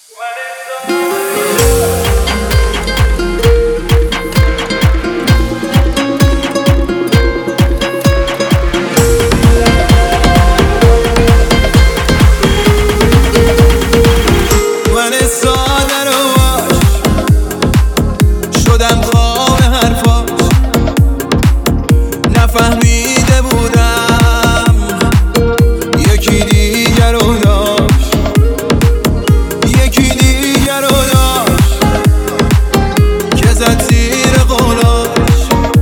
نفهمیده بودم یکی دیگر رو داشت، یکی دیگر رو داشت که زد زیر قولاش.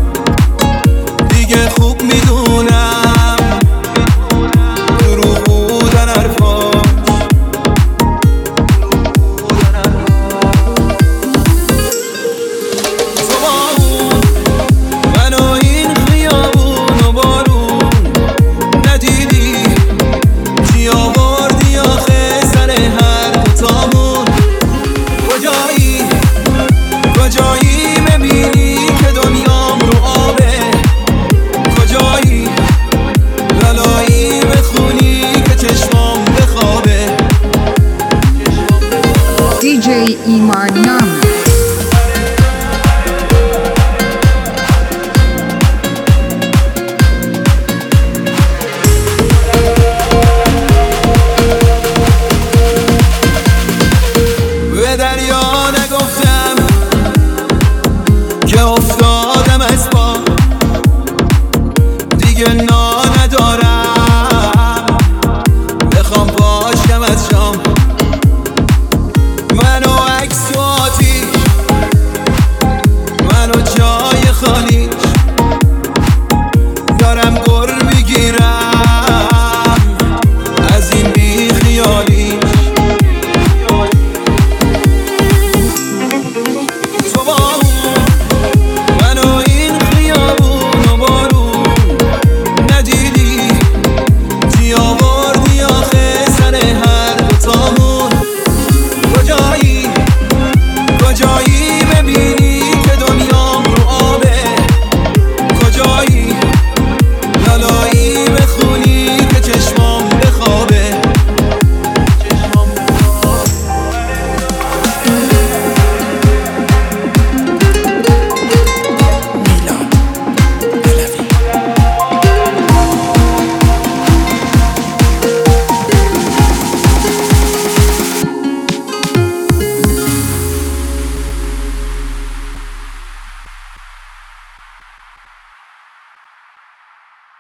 دیگه خوب میدونم دروغ بودن حرفاش. تو با اون من و این خیابون و بارون ندیدی چی آوردی آخه سر هر دوتامون. کجایی ببینی که دنیام رو آبه، کجایی بلایی بخونی که چشمام بخوابه. DJ Iman